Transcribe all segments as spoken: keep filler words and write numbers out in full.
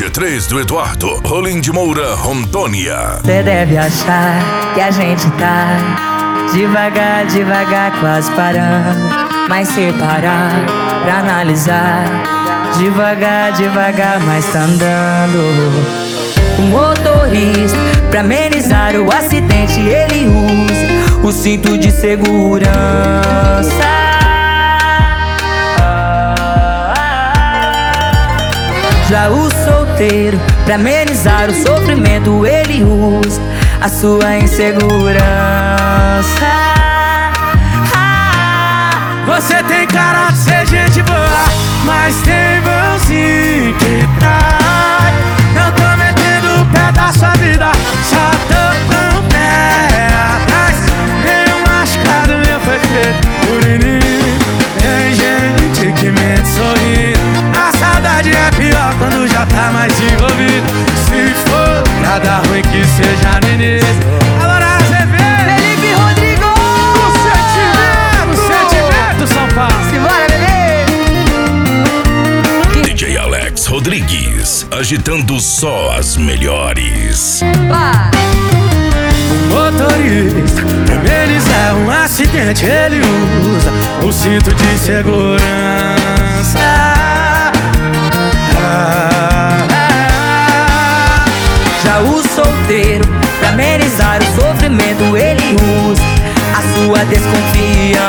G três do Eduardo, Rolim de Moura, Rondônia. Cê deve achar que a gente tá devagar, devagar, quase parando. Mas se parar pra analisar, devagar, devagar, mas tá andando. O motorista, pra amenizar o acidente, ele usa o cinto de segurança. Já o solteiro, pra amenizar o sofrimento, ele usa a sua insegurança. Você tem cara de ser gente boa, mas tem mãozinho que trai. Eu tô metendo o pé da sua vida, só tô com o pé atrás. Nenhum machucado meu foi feito por inimigo. Tem gente que mente sorrindo. A saudade é pior quando já tá mais envolvido. Se for pra dar ruim, que seja no início. Agora você vê Felipe Rodrigo, o sentimento, o sentimento, São Paulo. simbora, bebê. D J Alex Rodrigues, agitando só as melhores. Vai. O motorista, pra amenizar um acidente, ele usa o cinto de segurança. Ah, ah, Já o solteiro, pra amenizar o sofrimento, ele usa a sua desconfiança.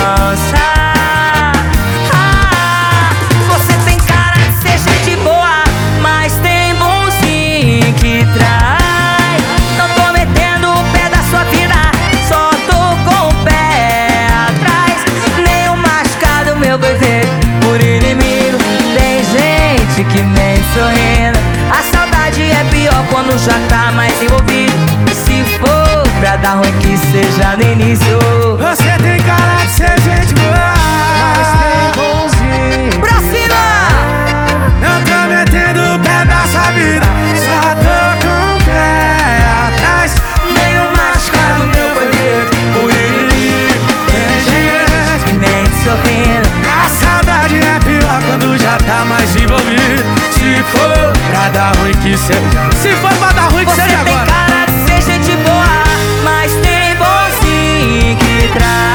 Ah, você tem cara de ser gente boa, mas tem bonzinho que trai. Não tô metendo o pé da sua vida, só tô com o pé atrás. Nenhum machucado meu bebê por inimigo. Tem gente que mente sorrindo. A saudade é pior quando já tá mais envolvido. E se for pra dar ruim, que seja no início. você tem cara de ser gente boa, mas tem bonzinho. Pra cima! Não tô metendo o pé da sua vida, só tô com o pé atrás. Nenhum machucado meu poder por inimigo. Tem gente Que mente sorrindo. a saudade é pior quando já tá mais envolvido. Se for pra dar ruim, que seja. Se for pra dar ruim, que Você seja tem agora. cara de ser gente boa, mas tem bonzinho que traz.